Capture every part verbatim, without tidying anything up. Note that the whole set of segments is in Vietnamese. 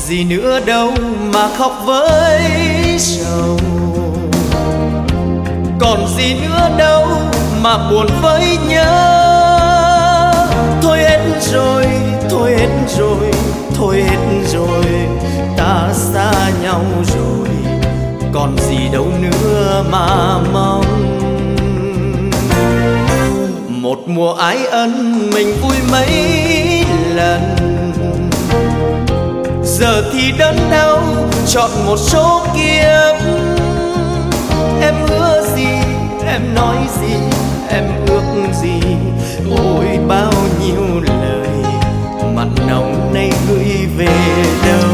gì nữa đâu mà khóc với sầu, còn gì nữa đâu mà buồn với nhớ. Thôi hết rồi, thôi hết rồi, thôi hết rồi, ta xa nhau rồi, còn gì đâu nữa mà mong. Một mùa ái ân mình vui mấy lần, giờ thì đớn đau chọn một số kiếp. Em hứa gì, em nói gì, em ước gì, ôi bao nhiêu lời mặn nồng nay gửi về đâu.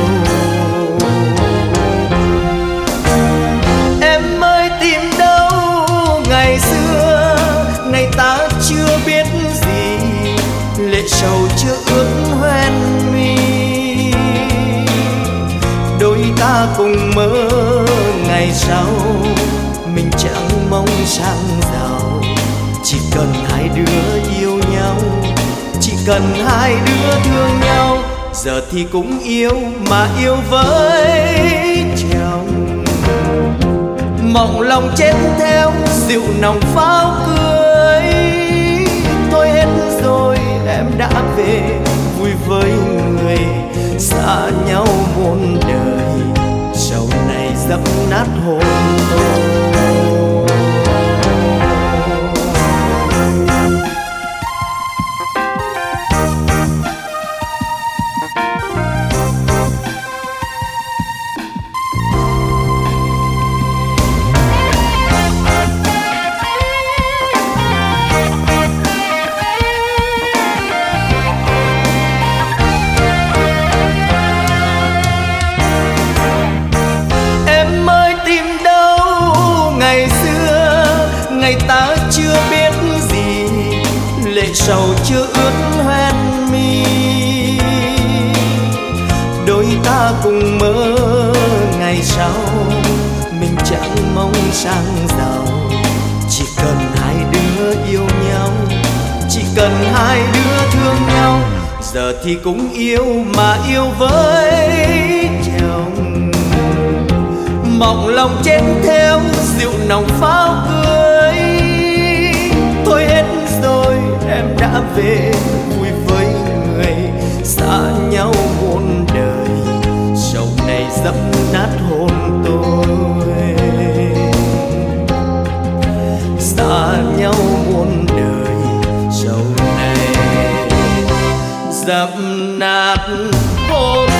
Em ơi tìm đâu ngày xưa, ngày ta chưa biết gì, lệ sầu chưa ướt hoen mi. Đôi ta cùng mơ ngày sau, mình chẳng mong sang giàu, chỉ cần hai đứa yêu nhau, chỉ cần hai đứa thương nhau. Giờ thì cũng yêu mà yêu với chồng, mộng lòng chết theo rượu nồng pháo cưới. Thôi hết rồi em đã về vui với người, xa nhau muôn đời, sầu này dẫm nát hồn tôi. Ngày ta chưa biết gì, lệ sầu chưa ướt hoen mi. Đôi ta cùng mơ ngày sau, mình chẳng mong sang giàu, chỉ cần hai đứa yêu nhau, chỉ cần hai đứa thương nhau. Giờ thì cũng yêu mà yêu với chồng, mộng lòng chết theo rượu nồng pháo cưới. Thôi hết rồi em đã về vui với người, xa nhau muôn đời, sầu này dẫm nát hồn tôi. Xa nhau muôn đời, sầu này dẫm nát hồn